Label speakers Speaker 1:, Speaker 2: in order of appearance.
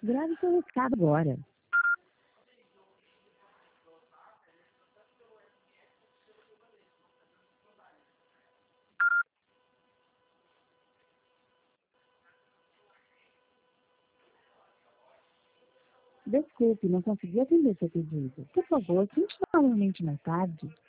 Speaker 1: Grave seu recado agora. Desculpe, não consegui atender seu pedido. Por favor, tente novamente mais tarde.